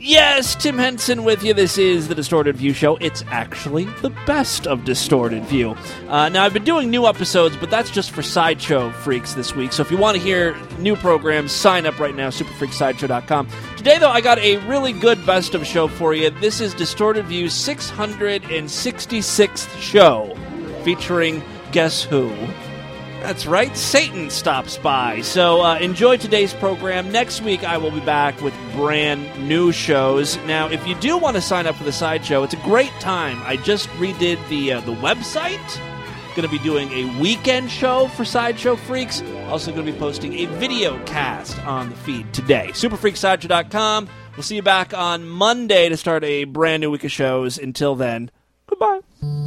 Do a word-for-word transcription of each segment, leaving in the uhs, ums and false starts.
Yes, Tim Henson with you. This is the Distorted View Show. It's actually the best of Distorted View. Uh, now, I've been doing new episodes, but that's just for Sideshow Freaks this week. So if you want to hear new programs, sign up right now, super freak sideshow dot com. Today, though, I got a really good best of show for you. This is Distorted View's six hundred sixty-sixth show, featuring Guess Who? That's right, Satan stops by. So uh, enjoy today's program. Next week, I will be back with brand new shows. Now, if you do want to sign up for the Sideshow, it's a great time. I just redid the uh, the website. Going to be doing a weekend show for Sideshow Freaks. Also going to be posting a video cast on the feed today. super freak sideshow dot com. We'll see you back on Monday to start a brand new week of shows. Until then, goodbye.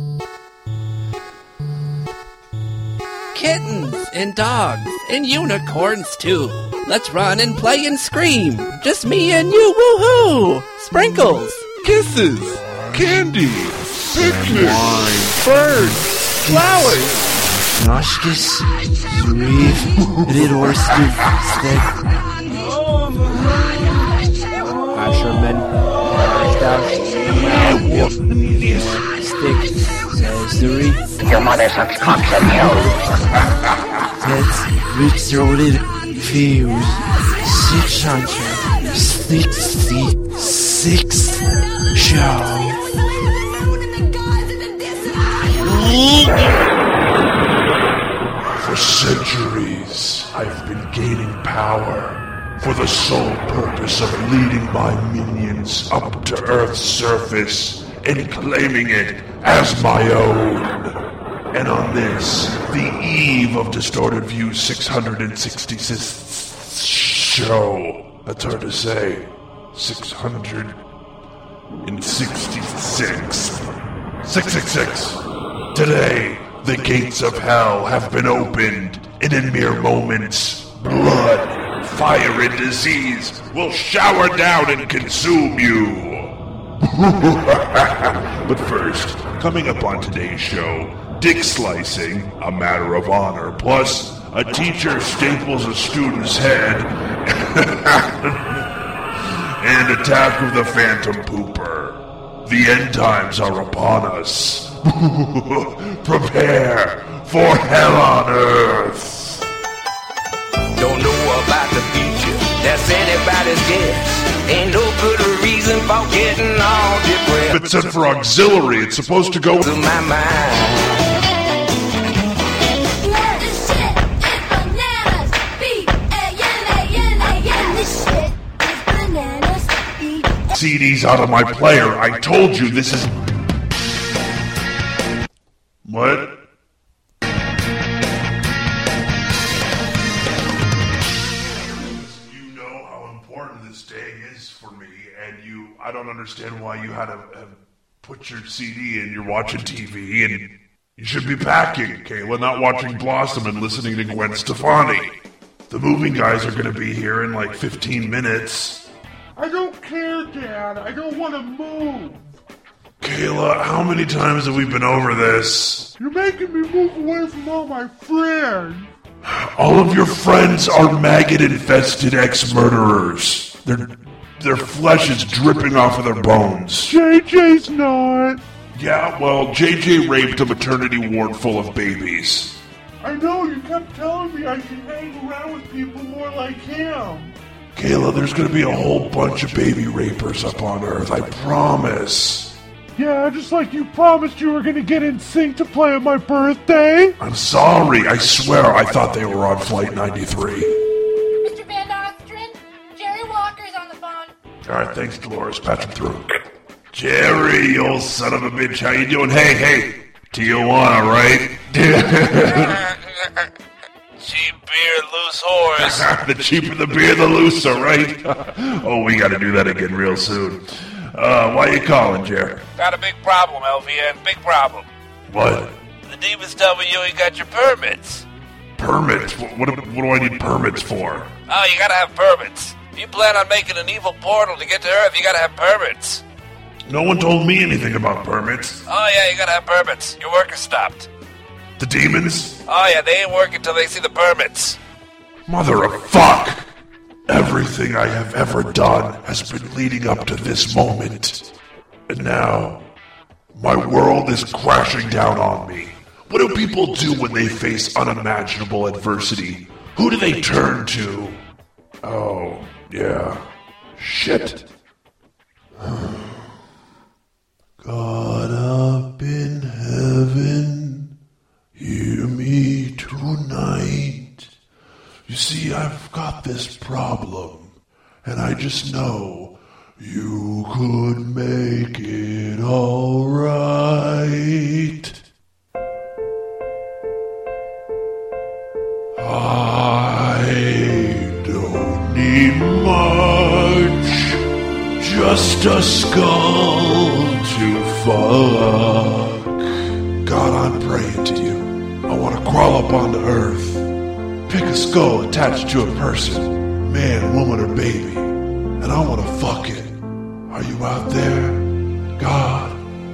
Kittens and dogs and unicorns too. Let's run and play and scream. Just me and you, woohoo! Sprinkles, kisses, candy, picnic, wine, birds, flowers. Noshkis, Zuriv, Ridorstu, Steg, Asherman, Stick, Zuri. Your mother sucks cocks and hell. That's rich-throated fears. Six hundred sixty-sixth show. For centuries, I've been gaining power for the sole purpose of leading my minions up to Earth's surface and claiming it as my own. And on this, the eve of Distorted View's six hundred sixty-sixth show, that's hard to say, six hundred sixty-six. six six six. Today, the gates of hell have been opened, and in mere moments, blood, fire, and disease will shower down and consume you. But first, coming up on today's show, dick slicing, a matter of honor, plus a teacher staples a student's head, and Attack of the Phantom Pooper. The end times are upon us. Prepare for hell on earth. Don't know about the future, that's anybody's guess. Ain't no good reason for getting all depressed. If it's set for auxiliary, it's supposed to go to my mind. C Ds out of my player. I told you this is... What? You know how important this day is for me, and you... I don't understand why you had to have put your C D in. You're watching T V, and you should be packing, Kayla, not watching Blossom and listening to Gwen Stefani. The moving guys are going to be here in like fifteen minutes. I don't care, Dad. I don't want to move. Kayla, how many times have we been over this? You're making me move away from all my friends. All of your friends are maggot-infested ex-murderers. Their, their flesh is dripping off of their bones. J J's not. Yeah, well, J J raped a maternity ward full of babies. I know, you kept telling me I should hang around with people more like him. Kayla, there's going to be a whole bunch of baby rapers up on Earth, I promise. Yeah, just like you promised you were going to get in sync to play on my birthday. I'm sorry, I swear I thought they were on Flight ninety-three. Mister Van Ostrin, Jerry Walker's on the phone. All right, thanks, Dolores. Patch him through. Jerry, you old son of a bitch, how you doing? Hey, hey, Tijuana, right? Cheap beer, loose horse. The cheaper the beer, the looser, right? Oh, we got to do that again real soon. Uh, why you calling, Jer? Got a big problem, L V N. Big problem. What? The demons tell me you ain't got your permits. Permits? What, what, what do I need permits for? Oh, you gotta have permits. If you plan on making an evil portal to get to Earth, you gotta have permits. No one told me anything about permits. Oh, yeah, you gotta have permits. Your work is stopped. The demons? Oh, yeah, they ain't working till they see the permits. Mother of fuck! Everything I have ever done has been leading up to this moment. And now, my world is crashing down on me. What do people do when they face unimaginable adversity? Who do they turn to? Oh, yeah. Shit. God up in heaven, hear me tonight. You see, I've got this problem, and I just know you could make it all right. I don't need much, just a skull to fuck. God, I'm praying to you. I want to crawl up onto Earth, pick a skull attached to a person, man, woman, or baby, and I want to fuck it. Are you out there, God?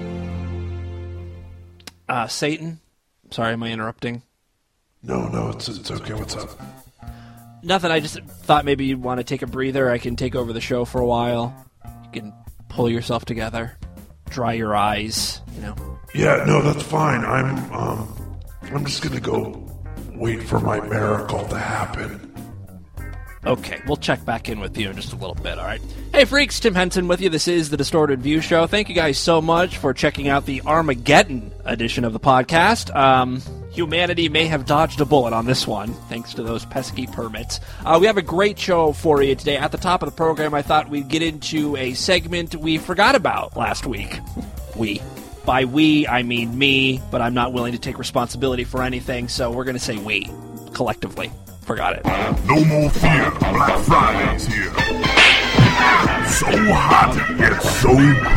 Uh, Satan? Sorry, am I interrupting? No, no, it's it's okay. What's up? Nothing, I just thought maybe you'd want to take a breather. I can take over the show for a while. You can pull yourself together, dry your eyes, you know. Yeah, no, that's fine. I'm, um, I'm just gonna go wait for my miracle to happen. Okay, we'll check back in with you in just a little bit, all right? Hey, freaks, Tim Henson with you. This is the Distorted View Show. Thank you guys so much for checking out the Armageddon edition of the podcast. Um, humanity may have dodged a bullet on this one, thanks to those pesky permits. Uh, we have a great show for you today. At the top of the program, I thought we'd get into a segment we forgot about last week. We. By we, I mean me, but I'm not willing to take responsibility for anything, so we're going to say we, collectively. Forgot it. No more fear. Black Friday's here. So hot yet so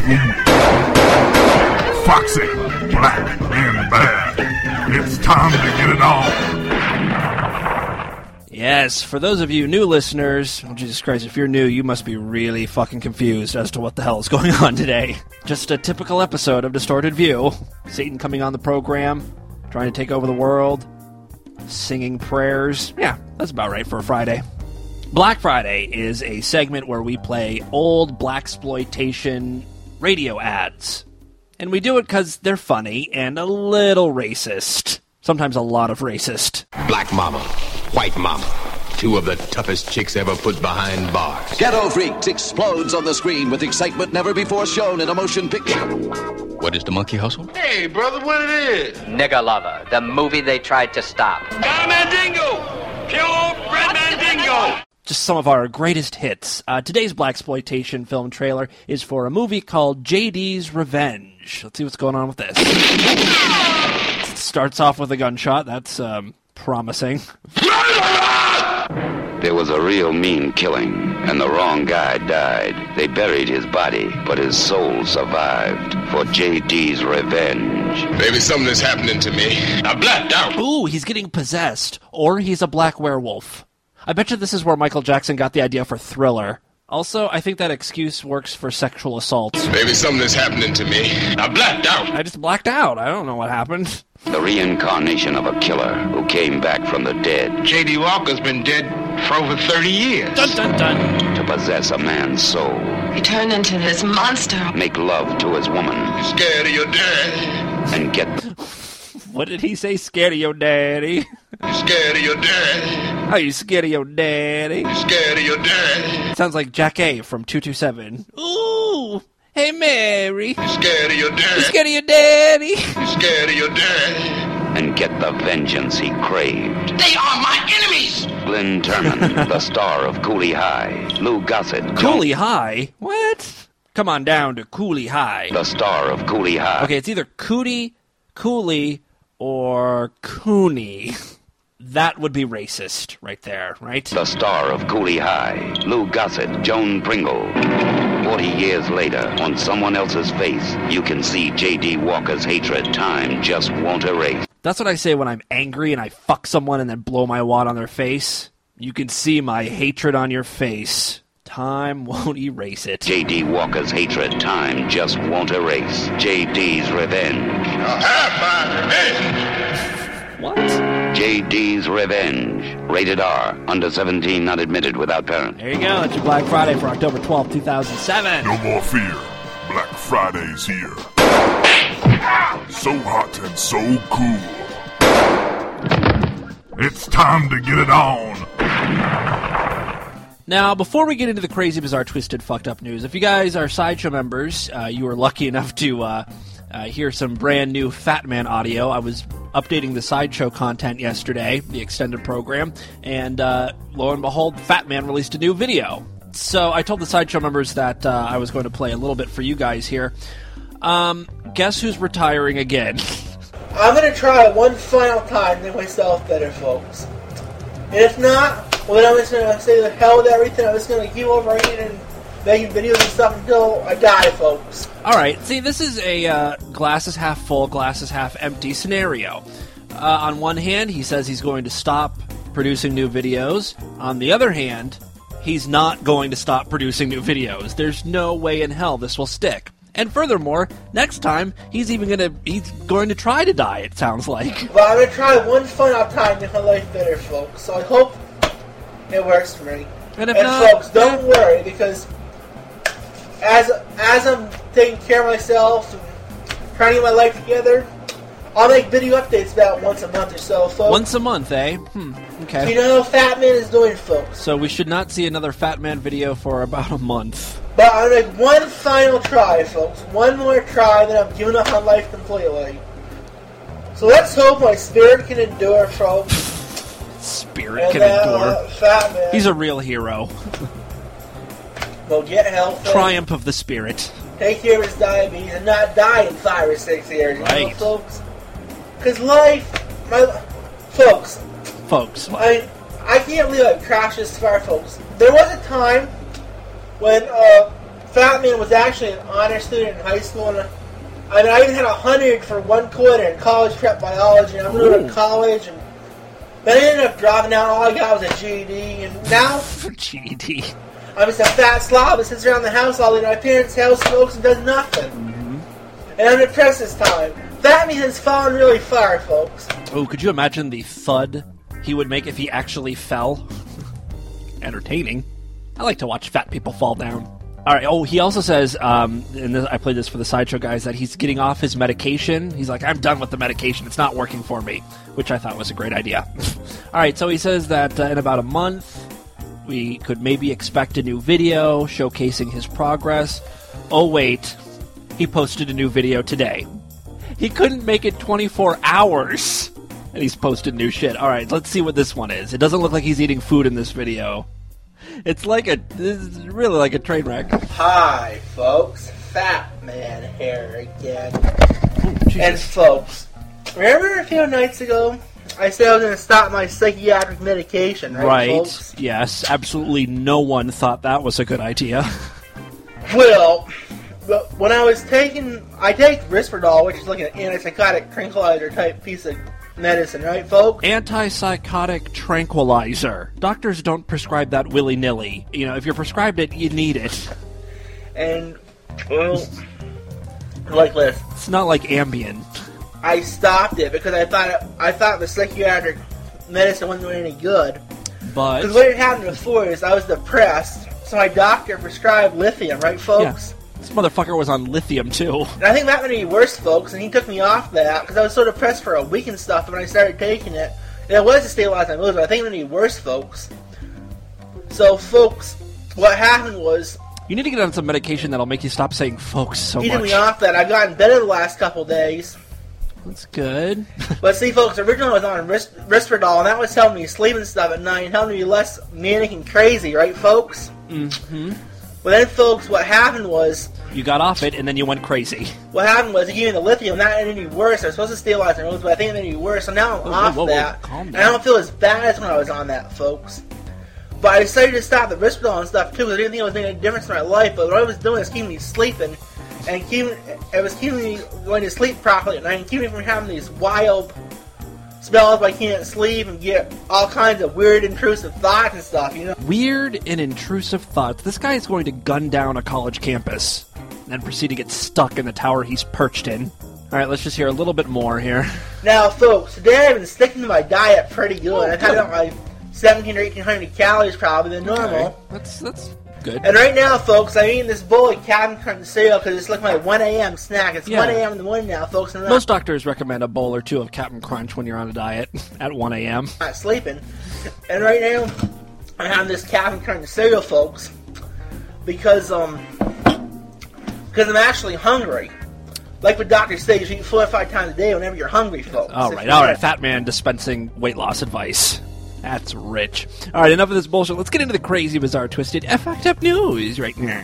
cool. Foxy, black, and bad. It's time to get it on. Yes, for those of you new listeners, oh, Jesus Christ, if you're new, you must be really fucking confused as to what the hell is going on today. Just a typical episode of Distorted View. Satan coming on the program, trying to take over the world, singing prayers. Yeah, that's about right for a Friday. Black Friday is a segment where we play old blaxploitation radio ads. And we do it because they're funny and a little racist. Sometimes a lot of racist. Black Mama, White Mama, two of the toughest chicks ever put behind bars. Ghetto Freaks explodes on the screen with excitement never before shown in a motion picture. What is the monkey hustle? Hey, brother, what it is? Nigger Lover, the movie they tried to stop. Got a Mandingo! Pure Red Mandingo! Just some of our greatest hits. Uh, today's blaxploitation film trailer is for a movie called J D's Revenge. Let's see what's going on with this. It starts off with a gunshot. That's um, promising. There was a real mean killing, and the wrong guy died. They buried his body, but his soul survived for J D's Revenge. Maybe something is happening to me. I'm blacked out. Ooh, he's getting possessed. Or he's a black werewolf. I bet you this is where Michael Jackson got the idea for Thriller. Also, I think that excuse works for sexual assaults. Maybe something is happening to me. I'm blacked out. I just blacked out. I don't know what happened. The reincarnation of a killer who came back from the dead. J D Walker's been dead for over thirty years. Dun dun dun. To possess a man's soul. He turned into this monster. Make love to his woman. You're scared of your dad. And get... What did he say? Scared of your daddy? You scared of your daddy? Are you scared of your daddy? You scared of your daddy? Sounds like Jack A from two two seven. Ooh, hey Mary. You scared of your daddy? You scared of your daddy? You scared of your daddy? And get the vengeance he craved. They are my enemies! Glyn Turman, the star of Cooley High. Lou Gossett. Cooley High? What? Come on down to Cooley High. The star of Cooley High. Okay, it's either Cootie, Cooley, or Cooney. That would be racist right there, right? The star of Cooley High, Lou Gossett, Joan Pringle. Forty years later, on someone else's face, you can see J D Walker's hatred time just won't erase. That's what I say when I'm angry and I fuck someone and then blow my wad on their face. You can see my hatred on your face. Time won't erase it. J D Walker's hatred time just won't erase. J D's Revenge. I'll have my revenge. What? J D's Revenge. Rated R. Under seventeen, not admitted without parent. There you go. That's your Black Friday for October twelfth, two thousand seven. No more fear. Black Friday's here. So hot and so cool. It's time to get it on. Now, before we get into the crazy, bizarre, twisted, fucked up news, if you guys are Sideshow members, uh, you were lucky enough to uh, uh, hear some brand new Fat Man audio. I was updating the Sideshow content yesterday, the extended program, and uh, lo and behold, Fat Man released a new video. So I told the Sideshow members that uh, I was going to play a little bit for you guys here. Um, guess who's retiring again? I'm going to try one final time to make myself better, folks. And if not, well, then I'm just going to say the hell with everything. I'm just going to keep overeating and making videos and stuff until I die, folks. Alright, see, this is a uh, glass is half full, glass is half empty scenario. Uh, on one hand, he says he's going to stop producing new videos. On the other hand, he's not going to stop producing new videos. There's no way in hell this will stick. And furthermore, next time, he's even going to he's going to try to die, it sounds like. Well, I'm going to try one final time to make my life better, folks. So I hope it works for me. And if and not, folks, don't yeah. worry, because as as I'm taking care of myself and trying to get my life together, I'll make video updates about once a month or so, folks. Once a month, eh? Hmm, okay. So you know how Fat Man is doing, folks. So we should not see another Fat Man video for about a month. But I'm going to make one final try, folks. One more try, then I'm giving up on life completely. So let's hope my spirit can endure, folks. Spirit and can that, endure. Uh, Fat Man. He's a real hero. Well, get healthy. Triumph of the spirit. Take care of his diabetes and not die in five or six years, right. you know, folks? Because life, my... Folks. Folks. I, I can't believe I've crashed this far, folks. There was a time when uh, Fat Man was actually an honor student in high school, and uh, I mean, I even had a hundred for one quarter in college prep biology, and I'm going to college, and then I ended up dropping out. All I got was a G E D, and now G E D. I'm just a fat slob that sits around the house all day at my parents' house, smokes, and does nothing. Mm-hmm. And I'm depressed this time. Fat Man has fallen really far, folks. Oh, could you imagine the thud he would make if he actually fell? Entertaining. I like to watch fat people fall down. All right. Oh, he also says, um, and this, I played this for the Sideshow guys, that he's getting off his medication. He's like, I'm done with the medication. It's not working for me, which I thought was a great idea. All right. So he says that uh, in about a month, we could maybe expect a new video showcasing his progress. Oh, wait. He posted a new video today. He couldn't make it twenty-four hours, and he's posted new shit. All right. Let's see what this one is. It doesn't look like he's eating food in this video. It's like a, this is really like a train wreck. Hi, folks. Fat Man here again. Ooh, and folks, remember a few nights ago, I said I was going to stop my psychiatric medication, right, right. folks? Yes, absolutely no one thought that was a good idea. Well, but when I was taking, I take Risperdal, which is like an antipsychotic tranquilizer type piece of medicine, right, folks? Antipsychotic tranquilizer. Doctors don't prescribe that willy-nilly. You know, if you're prescribed it, you need it. And, well, like this. It's not like Ambien. I stopped it because I thought it, I thought the psychiatric medicine wasn't doing any good. But because what had happened before is I was depressed, so my doctor prescribed lithium, right, folks? Yeah. This motherfucker was on lithium, too. And I think that made me worse, folks, and he took me off that, because I was so depressed for a week and stuff, and when I started taking it, and it was to stabilize my moods, but I think it made me worse, folks. So, folks, what happened was... You need to get on some medication that'll make you stop saying folks so he much. He took me off that. I've gotten better the last couple days. That's good. But see, folks, originally I was on Ris- Risperdal, and that was helping me sleep and stuff at night, and helping me be less manic and crazy, right, folks? Mm-hmm. But then, folks, what happened was... You got off it, and then you went crazy. What happened was, it gave me the lithium, that made me worse. I was supposed to stabilize my moods, but I think it made me worse, so now I'm whoa, off whoa, whoa, that. Calm down. And I don't feel as bad as when I was on that, folks. But I decided to stop the Risperdal and stuff, too, because I didn't think it was making a difference in my life, but what I was doing was keeping me sleeping, and keeping, it was keeping me going to sleep properly at night, and keeping me from having these wild spells where I can't sleep and get all kinds of weird, intrusive thoughts and stuff, you know? Weird and intrusive thoughts. This guy is going to gun down a college campus and then proceed to get stuck in the tower he's perched in. All right, let's just hear a little bit more here. Now, folks, today I've been sticking to my diet pretty good. Oh, I've had about like seventeen or eighteen hundred calories probably than normal. Okay. That's that's good. And right now, folks, I'm eating this bowl of Captain Crunch cereal because it's like my one a.m. snack. It's Yeah. one a.m. in the morning now, folks. And I'm Most doctors recommend a bowl or two of Captain Crunch when you're on a diet at one a.m. not sleeping. And right now, I have this Captain Crunch cereal, folks, because um, because I'm actually hungry. Like what doctors say, you should eat four or five times a day whenever you're hungry, folks. All right, all right. Fat man dispensing weight loss advice. That's rich. All right, enough of this bullshit. Let's get into the crazy, bizarre, twisted, effed up news right now.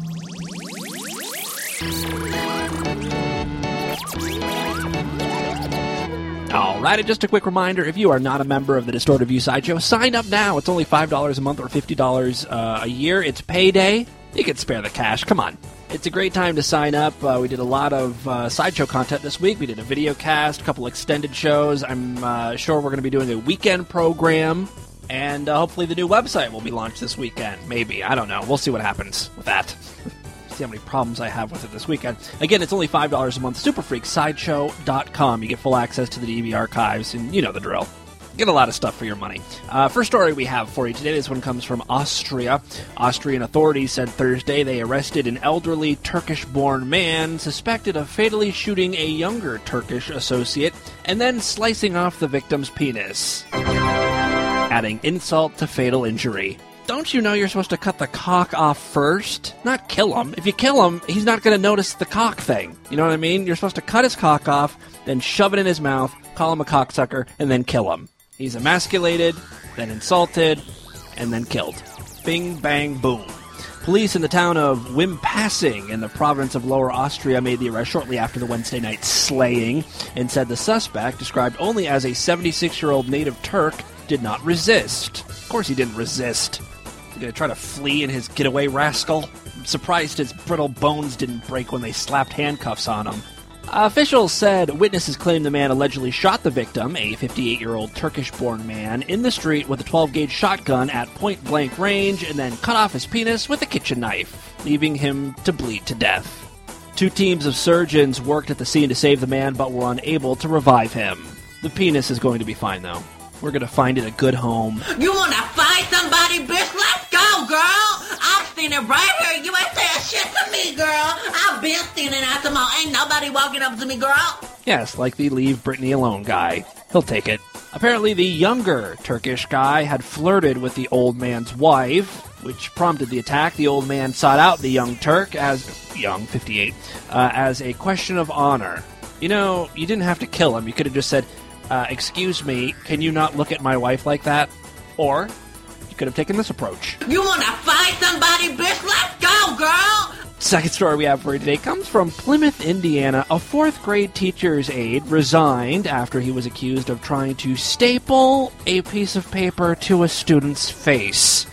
Alright, just a quick reminder, if you are not a member of the Distorted View Sideshow, sign up now. It's only five dollars a month or fifty dollars uh, a year. It's payday. You can spare the cash. Come on. It's a great time to sign up. Uh, we did a lot of uh, Sideshow content this week. We did a video cast, a couple extended shows. I'm uh, sure we're going to be doing a weekend program, and uh, hopefully the new website will be launched this weekend. Maybe. I don't know. We'll see what happens with that. See how many problems I have with it this weekend. Again, it's only five dollars a month. super freak sideshow dot com. You get full access to the D V D archives, and you know the drill. Get a lot of stuff for your money. Uh, first story we have for you today, this one comes from Austria. Austrian authorities said Thursday they arrested an elderly Turkish-born man suspected of fatally shooting a younger Turkish associate and then slicing off the victim's penis, adding insult to fatal injury. Don't you know you're supposed to cut the cock off first? Not kill him. If you kill him, he's not going to notice the cock thing. You know what I mean? You're supposed to cut his cock off, then shove it in his mouth, call him a cocksucker, and then kill him. He's emasculated, then insulted, and then killed. Bing, bang, boom. Police in the town of Wimpassing in the province of Lower Austria made the arrest shortly after the Wednesday night slaying and said the suspect, described only as a seventy-six-year-old native Turk, did not resist. Of course he didn't resist. He's going to try to flee in his getaway, rascal? I'm surprised his brittle bones didn't break when they slapped handcuffs on him. Officials said witnesses claim the man allegedly shot the victim, a fifty-eight-year-old Turkish-born man, in the street with a twelve-gauge shotgun at point-blank range and then cut off his penis with a kitchen knife, leaving him to bleed to death. Two teams of surgeons worked at the scene to save the man but were unable to revive him. The penis is going to be fine, though. We're going to find it a good home. You want to fight somebody, bitch? Let's go, girl! I'm standing right here. You ain't saying shit to me, girl. I've been standing out the mall. Ain't nobody walking up to me, girl. Yes, like the Leave Britney Alone guy. He'll take it. Apparently, the younger Turkish guy had flirted with the old man's wife, which prompted the attack. The old man sought out the young Turk as, young, fifty-eight, uh, as a question of honor. You know, you didn't have to kill him. You could have just said, Uh, excuse me, can you not look at my wife like that? Or, you could have taken this approach. You want to fight somebody, bitch? Let's go, girl! Second story we have for you today comes from Plymouth, Indiana. A fourth grade teacher's aide resigned after he was accused of trying to staple a piece of paper to a student's face.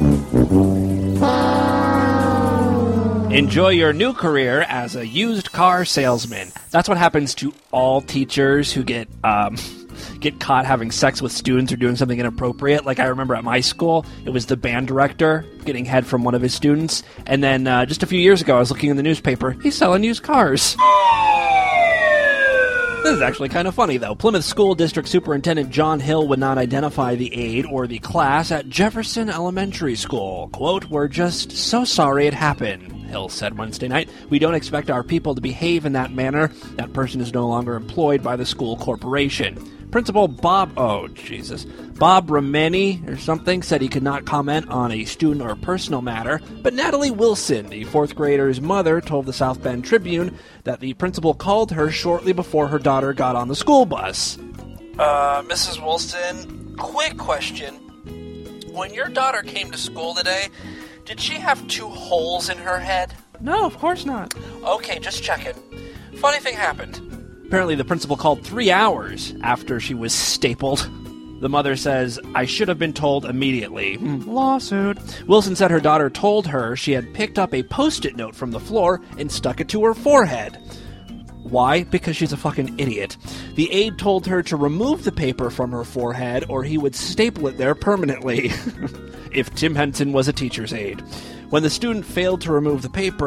Enjoy your new career as a used car salesman. That's what happens to all teachers who get um, get caught having sex with students or doing something inappropriate. Like I remember at my school, it was the band director getting head from one of his students. And then uh, just a few years ago, I was looking in the newspaper. He's selling used cars. This is actually kind of funny, though. Plymouth School District Superintendent John Hill would not identify the aide or the class at Jefferson Elementary School. Quote, "We're just so sorry it happened," Hill said Wednesday night. "We don't expect our people to behave in that manner. That person is no longer employed by the school corporation." Principal Bob, oh, Jesus, Bob Ramani or something said he could not comment on a student or personal matter, but Natalie Wilson, the fourth grader's mother, told the South Bend Tribune that the principal called her shortly before her daughter got on the school bus. Uh, Missus Wilson, quick question. When your daughter came to school today, did she have two holes in her head? No, of course not. Okay, just checking. Funny thing happened. Apparently the principal called three hours after she was stapled. The mother says, "I should have been told immediately." Mm, lawsuit. Wilson said her daughter told her she had picked up a Post-it note from the floor and stuck it to her forehead. Why? Because she's a fucking idiot. The aide told her to remove the paper from her forehead or he would staple it there permanently. If Tim Henson was a teacher's aide. When the student failed to remove the paper,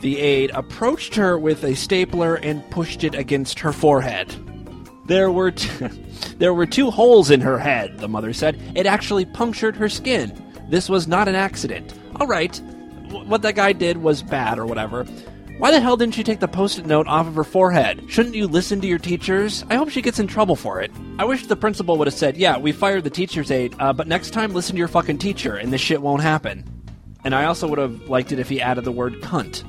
The aide approached her with a stapler and pushed it against her forehead. There were t- there were two holes in her head, the mother said. It actually punctured her skin. This was not an accident. All right, w- what that guy did was bad or whatever. Why the hell didn't she take the post-it note off of her forehead? Shouldn't you listen to your teachers? I hope she gets in trouble for it. I wish the principal would have said, yeah, we fired the teacher's aide, uh, but next time listen to your fucking teacher and this shit won't happen. And I also would have liked it if he added the word cunt.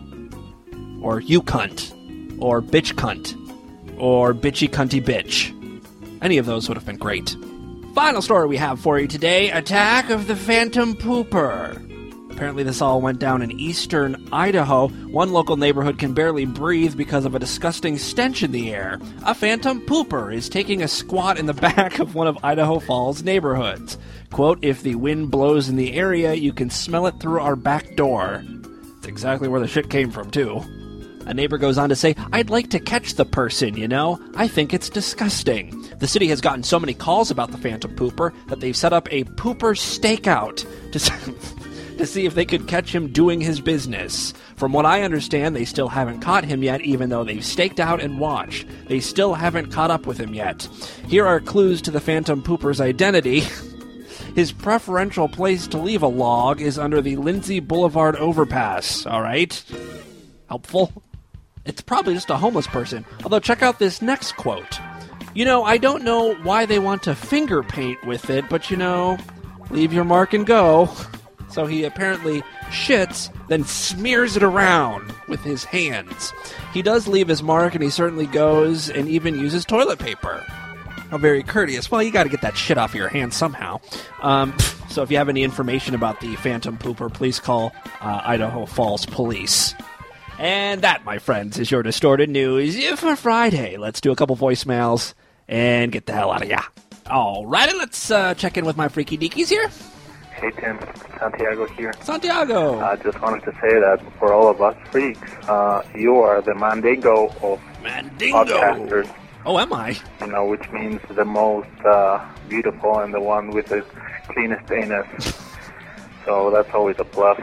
Or you cunt. Or bitch cunt. Or bitchy cunty bitch. Any of those would have been great. Final story we have for you today, Attack of the Phantom Pooper. Apparently this all went down in eastern Idaho. One local neighborhood can barely breathe because of a disgusting stench in the air. A phantom pooper is taking a squat in the back of one of Idaho Falls' neighborhoods. Quote, if the wind blows in the area, you can smell it through our back door. That's exactly where the shit came from, too. A neighbor goes on to say, I'd like to catch the person, you know? I think it's disgusting. The city has gotten so many calls about the phantom pooper that they've set up a pooper stakeout to... to see if they could catch him doing his business. From what I understand, they still haven't caught him yet, even though they've staked out and watched. They still haven't caught up with him yet. Here are clues to the Phantom Pooper's identity. His preferential place to leave a log is under the Lindsay Boulevard overpass. All right? Helpful? It's probably just a homeless person. Although, check out this next quote. You know, I don't know why they want to finger paint with it, but you know, leave your mark and go. So he apparently shits, then smears it around with his hands. He does leave his mark, and he certainly goes and even uses toilet paper. How very courteous. Well, you got to get that shit off your hands somehow. Um, so if you have any information about the Phantom Pooper, please call uh, Idaho Falls Police. And that, my friends, is your Distorted News for Friday. Let's do a couple voicemails and get the hell out of ya. All righty, let's uh, check in with my freaky deakies here. Hey Tim, Santiago here. Santiago! I uh, just wanted to say that for all of us freaks, uh, you are the Mandingo of Mandingo. podcasters. Oh, am I? You know, which means the most uh, beautiful and the one with the cleanest anus. So that's always a plus.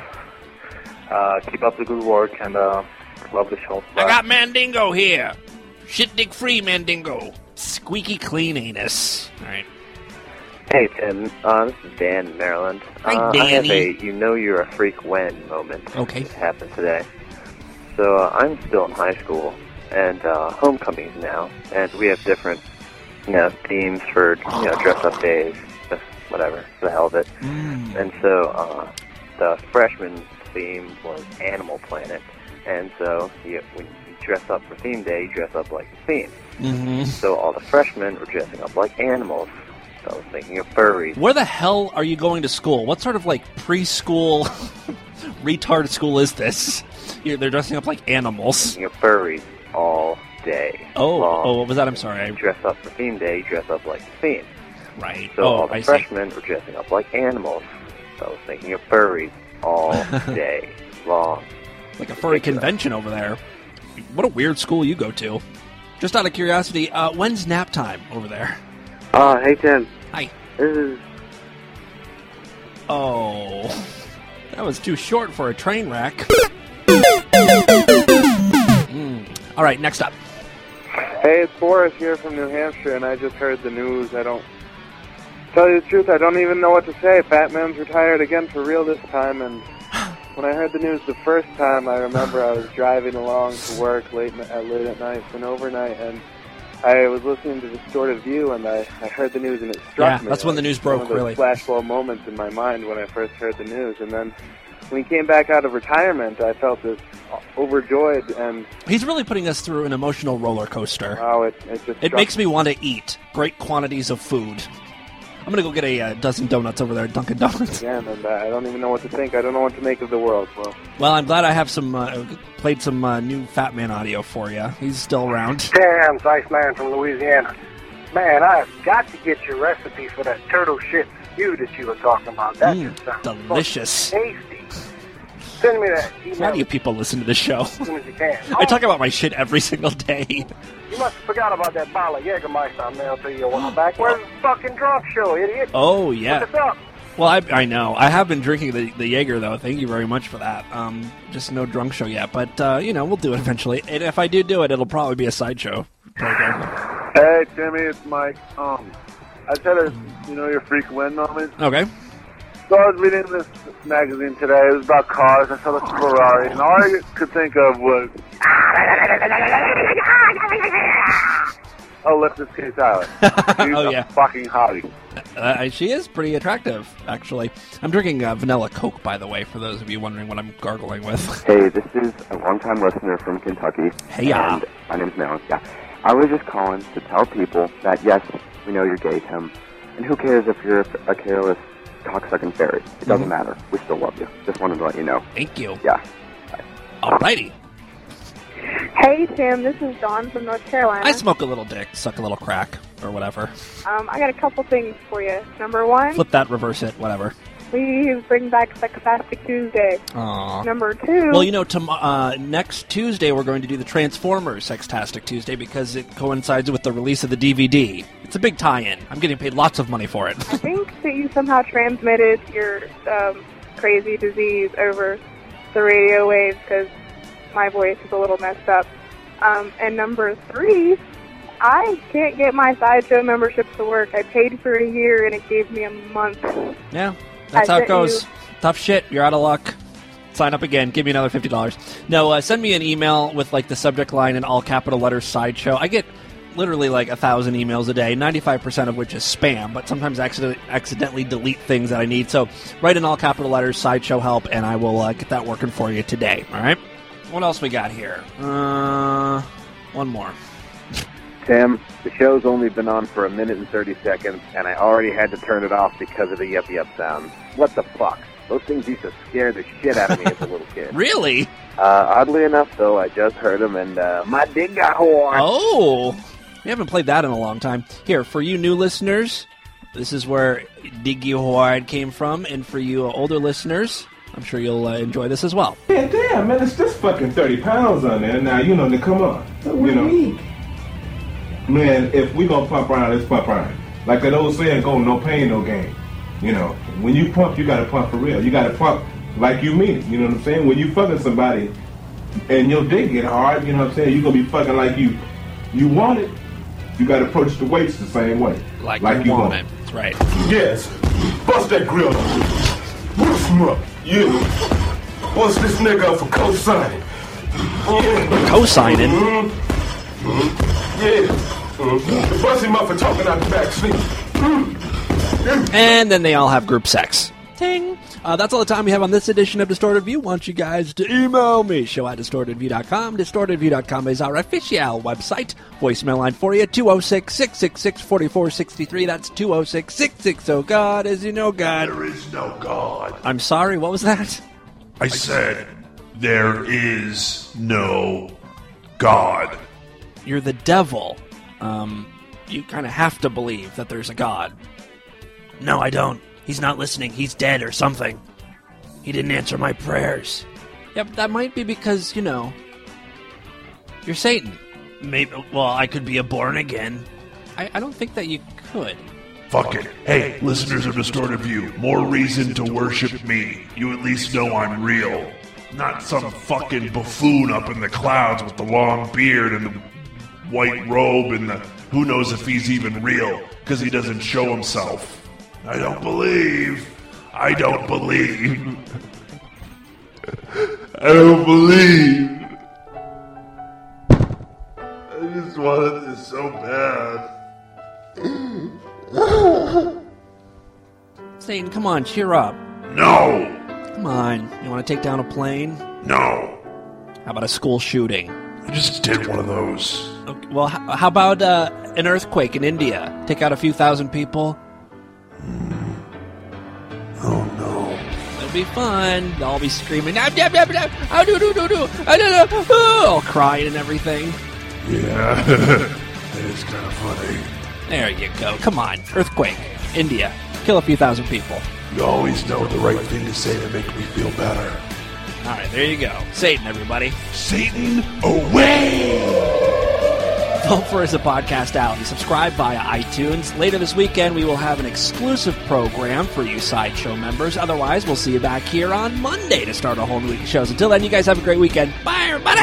Uh, keep up the good work and uh, love the show. Bye. I got Mandingo here. Shit dick free Mandingo. Squeaky clean anus. All right. Hey, Tim. Uh, this is Dan in Maryland. Hi, uh, Danny. I have a you know you're a freak when moment. Okay. It happened today. So uh, I'm still in high school, and uh, homecoming's now, and we have different, you know, themes for, you know, dress-up days, just whatever, for the hell of it. Mm. And so uh, the freshman theme was Animal Planet, and so you, when you dress up for theme day, you dress up like the theme. Mm-hmm. So all the freshmen were dressing up like animals. So I was thinking of furries. Where the hell are you going to school? What sort of, like, preschool retard school is this? You're, they're dressing up like animals. Thinking of furries all day Oh, long. oh, what was that? I'm sorry. You dress up for theme day, you dress up like the theme. Right. So oh, all the I freshmen were dressing up like animals. So I was thinking of furries all day long. Like a furry convention over there. What a weird school you go to. Just out of curiosity, uh, when's nap time over there? Uh, hey, Tim. Hi. This is... Oh. That was too short for a train wreck. mm. All right, next up. Hey, it's Boris here from New Hampshire, and I just heard the news. I don't... Tell you the truth, I don't even know what to say. Fat Man's retired again for real this time, and when I heard the news the first time, I remember I was driving along to work late, at late at night for an overnight, and I was listening to Distorted View, and I, I heard the news, and it struck yeah, me. that's when the news broke, one of those really. flashbulb moments in my mind when I first heard the news, and then when he came back out of retirement, I felt this overjoyed, and he's really putting us through an emotional roller coaster. Wow, it, it just It makes me want to eat great quantities of food. I'm going to go get a uh, dozen donuts over there at Dunkin' Donuts. Again, and uh, I don't even know what to think. I don't know what to make of the world. Well, well I'm glad I have some, uh, played some uh, new Fat Man audio for you. He's still around. Damn, Iceman from Louisiana. Man, I've got to get your recipe for that turtle shit stew that you were talking about. That Mm, just sounds delicious. tasty. Send me that email Why do you people listen to this show? as soon as you can. I talk about my shit every single day. You must have forgot about that bottle of Jägermeister I mailed to you a while back. Where's the fucking drunk show, idiot? Oh, yeah. Look us up. Well, I, I know. I have been drinking the, the Jaeger, though. Thank you very much for that. Um, just no drunk show yet. But, uh, you know, we'll do it eventually. And if I do do it, it'll probably be a sideshow program. Hey, Timmy, it's Mike. Um, I just had a, you know, your freak win moment. Okay. So I was reading this magazine today. It was about cars. I saw the Ferrari, and all I could think of was, Alexis K. Tyler. She's Oh, a yeah. fucking hottie. Uh, she is pretty attractive, actually. I'm drinking uh, vanilla Coke, by the way, for those of you wondering what I'm gargling with. Hey, this is a long-time listener from Kentucky. Hey-ya. And my name's Mel. Yeah. I was just calling to tell people that, yes, we know you're gay, Tim. And who cares if you're a careless, cocksucking fairy? It doesn't Mhm. matter. We still love you. Just wanted to let you know. Thank you. Yeah. Alrighty. Hey, Tim, this is Dawn from North Carolina. I smoke a little dick, suck a little crack, or whatever. Um, I got a couple things for you. Number one, Flip that, reverse it, whatever. please bring back Sextastic Tuesday. Aww. Number two, Well, you know, tom- uh, next Tuesday we're going to do the Transformers Sextastic Tuesday because it coincides with the release of the D V D. It's a big tie-in. I'm getting paid lots of money for it. I think that you somehow transmitted your um, crazy disease over the radio waves because my voice is a little messed up. Um, and number three, I can't get my Sideshow membership to work. I paid for a year and it gave me a month. Yeah, that's I how it sent goes. you- Tough shit. You're out of luck. Sign up again. Give me another fifty dollars. No, uh, send me an email with like the subject line in all capital letters Sideshow. I get literally like a thousand emails a day, ninety-five percent of which is spam, but sometimes I accident- accidentally delete things that I need. So write in all capital letters Sideshow help, and I will uh, get that working for you today. All right? What else we got here? Uh, one more. Tim, the show's only been on for a minute and thirty seconds, and I already had to turn it off because of the yup yup sound. What the fuck? Those things used to scare the shit out of me as a little kid. Really? Uh, oddly enough, though, I just heard them, and uh, my dick got hard. Oh! We haven't played that in a long time. Here, for you new listeners, this is where Diggy Horde came from, and for you older listeners, I'm sure you'll uh, enjoy this as well. Yeah, damn, man, it's just fucking thirty pounds on there. Now, you know, to come on. You know, man, if we gonna pump around, let's pump around. Like that old saying, go, no pain, no gain. You know, when you pump, you gotta pump for real. You gotta pump like you mean it. You know what I'm saying? When you fucking somebody and your dick get hard, you know what I'm saying? You gonna be fucking like you you want it. You gotta approach the weights the same way. Like, like you you want want it. That's right. Yes. Bust that grill up. Bust him up. Yeah. Bust this nigga up for co-signing. Yeah. Co-signing? Mm-hmm. Mm-hmm. Yeah. Mm-hmm. Bust him up for talking out the back seat. Mm-hmm. And then they all have group sex. Ting! Uh, that's all the time we have on this edition of Distorted View. Want you guys to email me, show at distorted view dot com. distorted view dot com is our official website. Voicemail line for you, two oh six, six six six, four four six three. That's two oh six, six six oh, God, as you know, God. There is no God. I'm sorry, what was that? I said, there is no God. You're the devil. Um, you kind of have to believe that there's a God. No, I don't. He's not listening. He's dead or something. He didn't answer my prayers. Yeah, but that might be because, you know, you're Satan. Maybe. Well, I could be a born again. I, I don't think that you could. Fuck it. Hey, listeners of Distorted View, more reason to worship me. You at least know I'm real. Not some fucking buffoon up in the clouds with the long beard and the white robe and the who knows if he's even real, because he doesn't show himself. I don't believe. I don't believe. I don't believe. I just wanted this so bad. Satan, come on, cheer up. No! Come on. You want to take down a plane? No. How about a school shooting? I just did one of those. Okay, well, h- how about uh, an earthquake in India? Take out a few thousand people? Oh no. It'll be fun. They'll all be screaming, "Ah, ah, ah, ah, ah, do, do, do, do, ah, do, do, ah," all crying and everything. Yeah. That is kind of funny. There you go. Come on. Earthquake. India. Kill a few thousand people. You always know the right thing to say to make me feel better. All right, there you go. Satan, everybody. Satan away! available for as a podcast alley. Subscribe via iTunes. Later this weekend, we will have an exclusive program for you Sideshow members. Otherwise, we'll see you back here on Monday to start a whole new week of shows. Until then, you guys have a great weekend. Bye, everybody!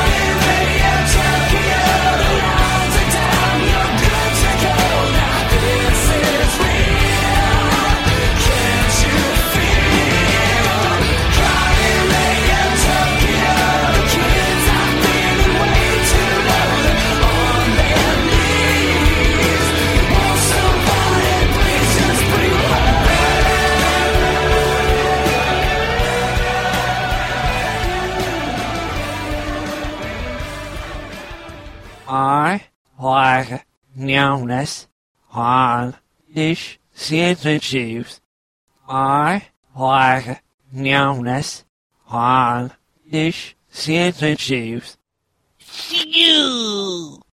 I like numbness on dish sandwiches. I like numbness on dish sandwiches. You.